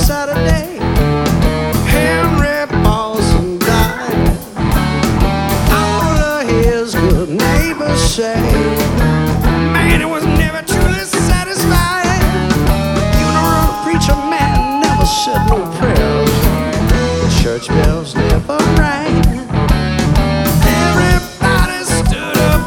Saturday. Henry Paulson died. All of his good neighbors say, man, it was never truly satisfied. Funeral preacher man never said no prayers. The church bells never rang.